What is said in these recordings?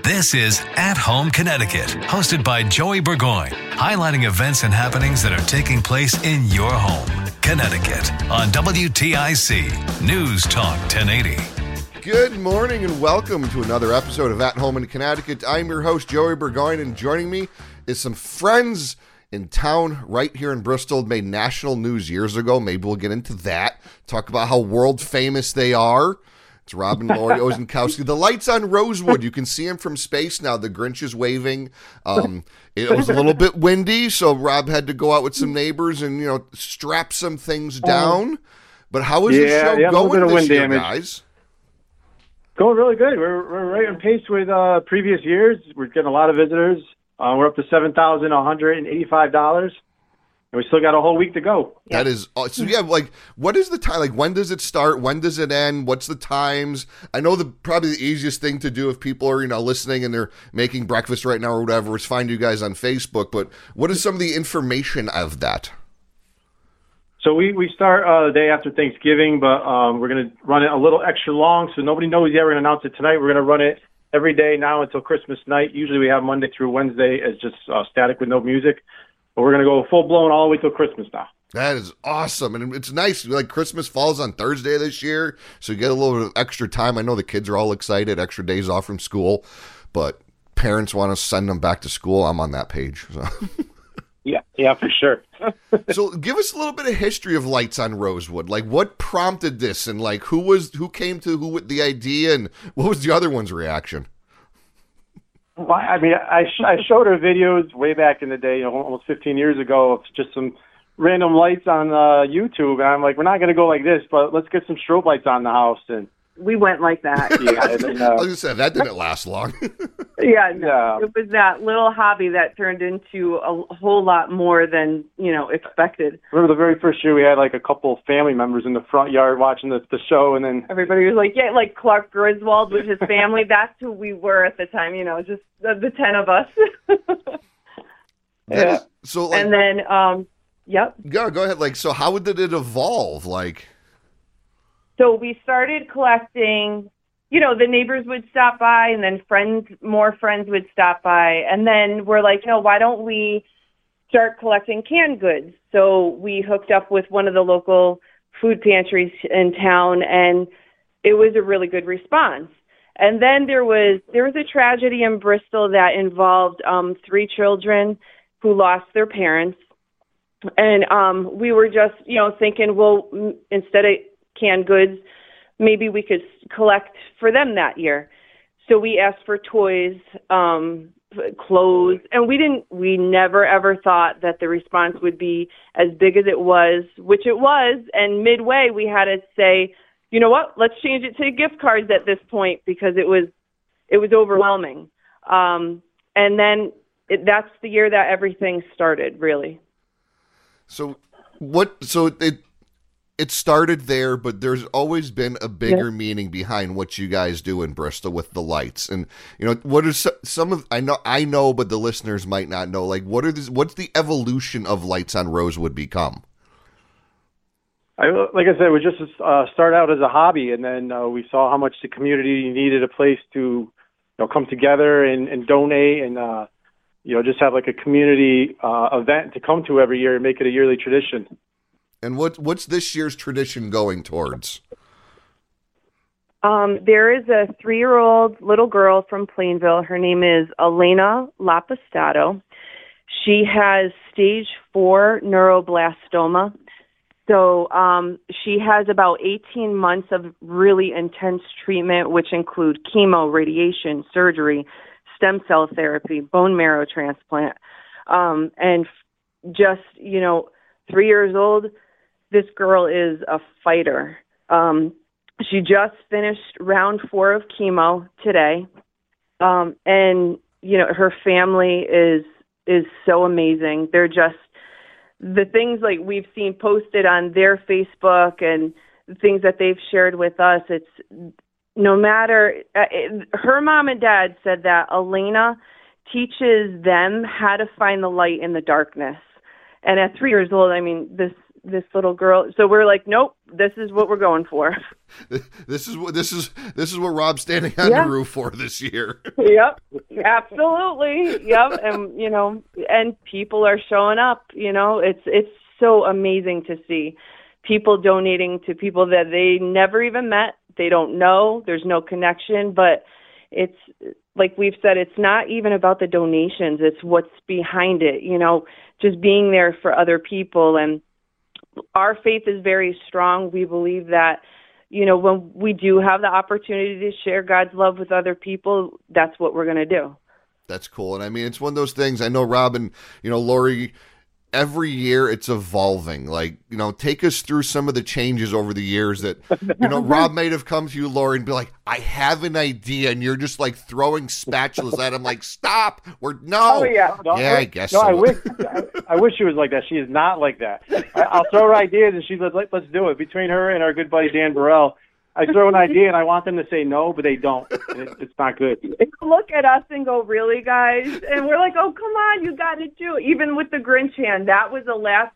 This is At Home Connecticut, hosted by Joey Burgoyne, highlighting events and happenings that are taking place in your home, Connecticut, on WTIC News Talk 1080. Good morning and welcome to another episode of At Home in Connecticut. I'm your host, Joey Burgoyne, and joining me is some friends in town right here in Bristol. Made national news years ago. Maybe we'll get into that. Talk about how world famous they are. It's Rob and Lori Ozenkowski. The lights on Rosewood. You can see them from space now. The Grinch is waving. It was a little bit windy, so Rob had to go out with some neighbors and, strap some things down. But how is the show going this year, guys? Going really good. We're right on pace with previous years. We're getting a lot of visitors. We're up to $7,185. And we still got a whole week to go. That is so. Yeah, what is the time? When does it start? When does it end? What's the times? I know probably the easiest thing to do if people are listening and they're making breakfast right now or whatever is find you guys on Facebook. But what is some of the information of that? So we start the day after Thanksgiving, but we're going to run it a little extra long, so nobody knows yet. We're going to announce it tonight. We're going to run it every day now until Christmas night. Usually we have Monday through Wednesday as just static with no music. But we're going to go full-blown all the way till Christmas now. That is awesome. And it's nice. Christmas falls on Thursday this year, so you get a little bit of extra time. I know the kids are all excited, extra days off from school, but parents want to send them back to school. I'm on that page. So. Yeah, for sure. So give us a little bit of history of Lights on Rosewood. What prompted this, and who came to who with the idea, and what was the other one's reaction? Well, I mean, I showed her videos way back in the day, almost 15 years ago, of just some random lights on YouTube, and I'm like, we're not going to go like this, but let's get some strobe lights on the house. And we went like that. I was going to say, that didn't last long. Yeah, no. It was that little hobby that turned into a whole lot more than, expected. Remember the very first year we had a couple family members in the front yard watching the show, and then everybody was like, yeah, like Clark Griswold with his family. That's who we were at the time, just the 10 of us. Yeah. And then, yep. Go ahead. So how did it evolve? So we started collecting, the neighbors would stop by, and then more friends would stop by. And then we're like, why don't we start collecting canned goods? So we hooked up with one of the local food pantries in town, and it was a really good response. And then there was a tragedy in Bristol that involved 3 children who lost their parents. And we were just, thinking, well, instead of canned goods, maybe we could collect for them that year. So we asked for toys, clothes, and we never ever thought that the response would be as big as it was, which it was. And midway we had to say, you know what, let's change it to gift cards at this point, because it was overwhelming. And then that's the year that everything started, really. It started there, but there's always been a bigger meaning behind what you guys do in Bristol with the lights. And what are some of I know, but the listeners might not know. What's the evolution of Lights on Rosewood become? Like I said, we just started out as a hobby, and then we saw how much the community needed a place to come together and donate, and just have a community event to come to every year and make it a yearly tradition. And what's this year's tradition going towards? There is a 3-year-old little girl from Plainville. Her name is Elena Lapistato. She has stage 4 neuroblastoma. So she has about 18 months of really intense treatment, which include chemo, radiation, surgery, stem cell therapy, bone marrow transplant. And just, 3 years old, this girl is a fighter. She just finished round 4 of chemo today. And, her family is so amazing. They're just, the things we've seen posted on their Facebook and the things that they've shared with us, it's no matter, her mom and dad said that Elena teaches them how to find the light in the darkness. And at 3 years old, I mean, this little girl. So we're like, nope, this is what we're going for. This is what Rob's standing on the roof for this year. Yep, absolutely. Yep, and and people are showing up. It's so amazing to see people donating to people that they never even met. They don't know. There's no connection, but it's like we've said, it's not even about the donations. It's what's behind it, just being there for other people. And our faith is very strong. We believe that, when we do have the opportunity to share God's love with other people, that's what we're going to do. That's cool. And I mean, it's one of those things. I know Rob and, Lori, every year it's evolving. Like, take us through some of the changes over the years that, Rob might have come to you, Lori, and be like, I have an idea. And you're just like throwing spatulas at him like, stop. No. Oh, yeah. No, yeah, I guess no, so. I wish she was like that. She is not like that. I'll throw her ideas and she's like, let's do it. Between her and our good buddy Dan Burrell, I throw an idea and I want them to say no, but they don't. And it's not good. Look at us and go, really, guys? And we're like, oh, come on, you got to do it. Even with the Grinch hand, that was a last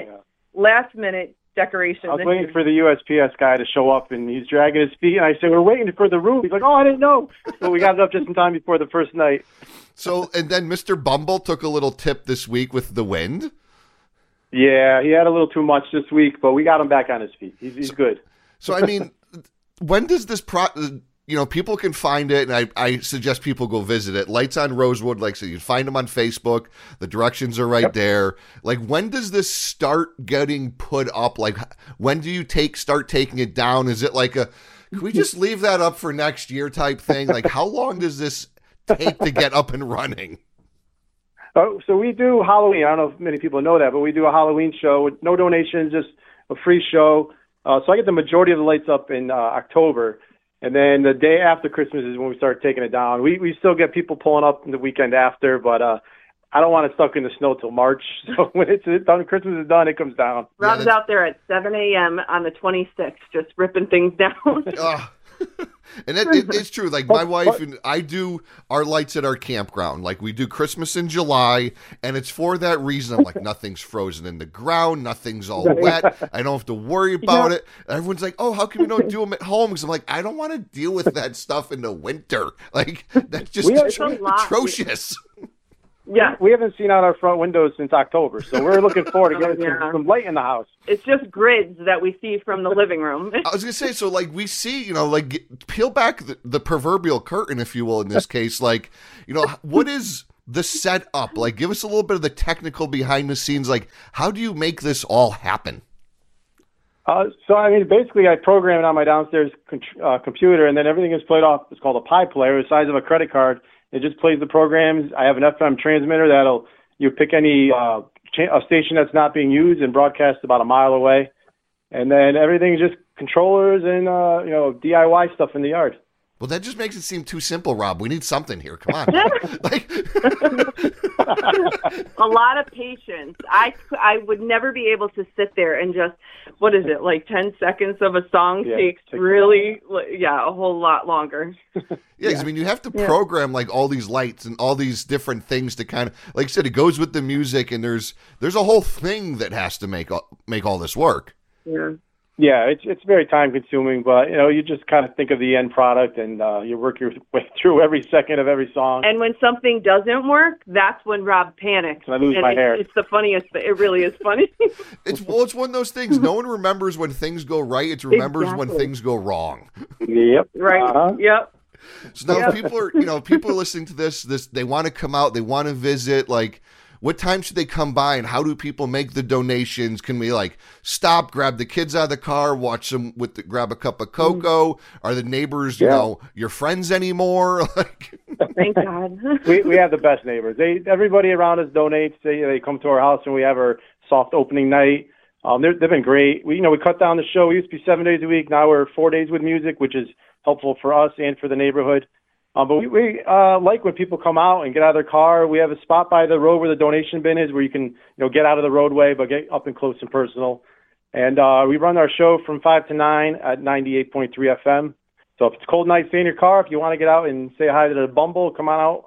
minute decoration. I was waiting for the USPS guy to show up, and he's dragging his feet. And I said, we're waiting for the roof. He's like, oh, I didn't know. So we got it up just in time before the first night. So, and then Mr. Bumble took a little tip this week with the wind. Yeah, he had a little too much this week, but we got him back on his feet. He's good. So, I mean, when does this people can find it, and I suggest people go visit it. Lights on Rosewood, like so you can find them on Facebook. The directions are right there. Like, when does this start getting put up? Like, when do you start taking it down? Is it like can we just leave that up for next year type thing? Like, how long does this take to get up and running? Oh, so we do Halloween. I don't know if many people know that, but we do a Halloween show with no donations, just a free show. So I get the majority of the lights up in October. And then the day after Christmas is when we start taking it down. We still get people pulling up the weekend after, but I don't want it stuck in the snow till March. So when it's done, Christmas is done, it comes down. Rob's out there at 7 a.m. on the 26th, just ripping things down. And it's true. Like, my wife and I do our lights at our campground. Like, we do Christmas in July, and it's for that reason. I'm like, nothing's frozen in the ground. Nothing's all wet. I don't have to worry about it. Everyone's like, oh, how come you don't do them at home? Because I'm like, I don't want to deal with that stuff in the winter. Like, that's just atrocious. Yeah, we haven't seen out our front windows since October, so we're looking forward to getting some light in the house. It's just grids that we see from the living room. I was gonna say, so like we see, peel back the proverbial curtain, if you will, in this case. Like, what is the setup? Like, give us a little bit of the technical behind the scenes. Like, how do you make this all happen? So I mean, basically, I program it on my downstairs computer, and then everything is played off. It's called a Pi player, the size of a credit card. It just plays the programs. I have an FM transmitter you pick any a station that's not being used and broadcast about a mile away. And then everything's just controllers and, DIY stuff in the yard. Well, that just makes it seem too simple, Rob. We need something here. Come on. A lot of patience. I would never be able to sit there and just, 10 seconds of a song takes really, a whole lot longer. Yeah, because I mean, you have to program like all these lights and all these different things to kind of, like I said, it goes with the music, and there's a whole thing that has to make all this work. Yeah. Yeah, it's very time consuming, but you just kind of think of the end product, and you work your way through every second of every song. And when something doesn't work, that's when Rob panics. And I lose my hair. It's the funniest. It really is funny. It's one of those things. No one remembers when things go right. It remembers when things go wrong. Yep. Right. Uh-huh. Yep. So now people are listening to this. They want to come out. They want to visit. Like, what time should they come by, and how do people make the donations? Can we stop, grab the kids out of the car, watch them grab a cup of cocoa? Are the neighbors, your friends anymore? Thank God. we have the best neighbors. Everybody around us donates. They come to our house, and we have our soft opening night. They've been great. We cut down the show. We used to be 7 days a week. Now we're 4 days with music, which is helpful for us and for the neighborhood. But we like when people come out and get out of their car. We have a spot by the road where the donation bin is, where you can get out of the roadway but get up and close and personal. And we run our show from 5 to 9 at 98.3 FM. So if it's a cold night, stay in your car. If you want to get out and say hi to the Bumble, come on out.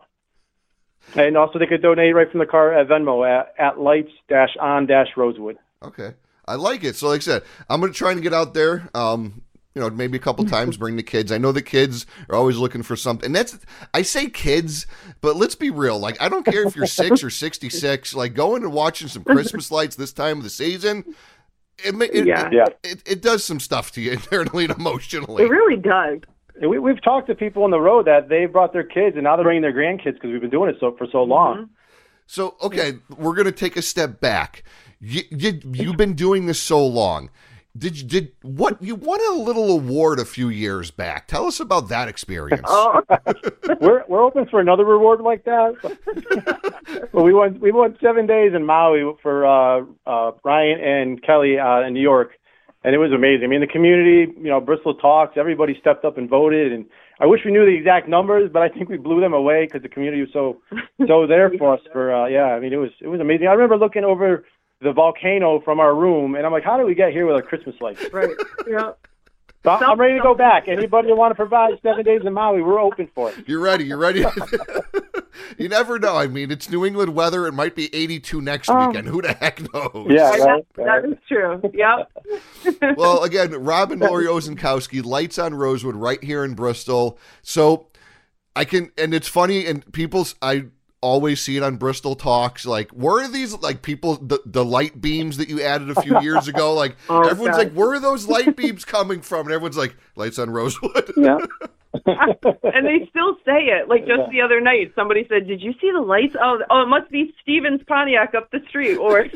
And also they could donate right from the car at Venmo at lights-on-rosewood. Okay. I like it. So like I said, I'm going to try and get out there. Maybe a couple times, bring the kids. I know the kids are always looking for something. And I say kids, but let's be real. Like, I don't care if you're 6 or 66. Like, going and watching some Christmas lights this time of the season, it does some stuff to you internally and emotionally. It really does. We've talked to people on the road that they brought their kids, and now they're bringing their grandkids because we've been doing it for so long. Mm-hmm. So, okay, we're going to take a step back. You've been doing this so long. You won a little award a few years back. Tell us about that experience. Oh. We're open for another reward like that. Well, we won 7 days in Maui for Ryan and Kelly in New York, and it was amazing. I mean, the community, Bristol Talks, everybody stepped up and voted, and I wish we knew the exact numbers, but I think we blew them away because the community was so there for us. I mean, it was amazing. I remember looking over the volcano from our room, and I'm like, how did we get here with our Christmas lights? Right, yeah. So I'm ready to go back. Anybody who want to provide 7 days in Maui, we're open for it. You're ready. You never know. I mean, it's New England weather. It might be 82 next weekend. Who the heck knows? Yeah, that is true. Yep. Well, again, Rob and Lori Ozenkowski, Lights on Rosewood, right here in Bristol. So and it's funny, and I always see it on Bristol Talks. Like, where are these, like, people, the light beams that you added a few years ago? Like, everyone's like, where are those light beams coming from? And everyone's like, Lights on Rosewood. Yeah. And they still say it. Like, just the other night, somebody said, "Did you see the lights? Oh, it must be Steven's Pontiac up the street." Or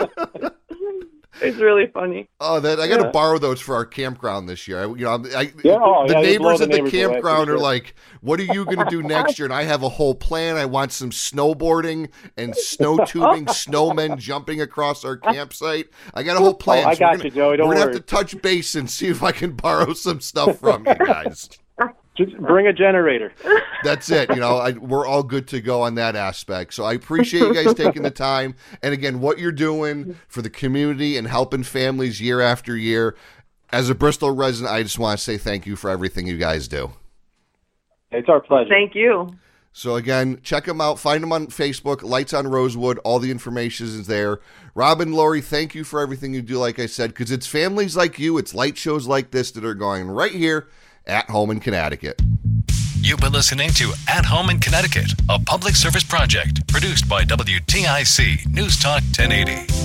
it's really funny. Oh, I got to borrow those for our campground this year. The the neighbors at the campground are like, "What are you going to do next year?" And I have a whole plan. I want some snowboarding and snow tubing, snowmen jumping across our campsite. I got a whole plan. I got you, Joey. Don't worry. We're going to have to touch base and see if I can borrow some stuff from you guys. Just bring a generator. That's it. We're all good to go on that aspect. So I appreciate you guys taking the time. And again, what you're doing for the community and helping families year after year. As a Bristol resident, I just want to say thank you for everything you guys do. It's our pleasure. Thank you. So again, check them out. Find them on Facebook, Lights on Rosewood. All the information is there. Rob and Lori, thank you for everything you do, like I said, because it's families like you, it's light shows like this that are going right here at home in Connecticut. You've been listening to At Home in Connecticut, a public service project produced by WTIC News Talk 1080.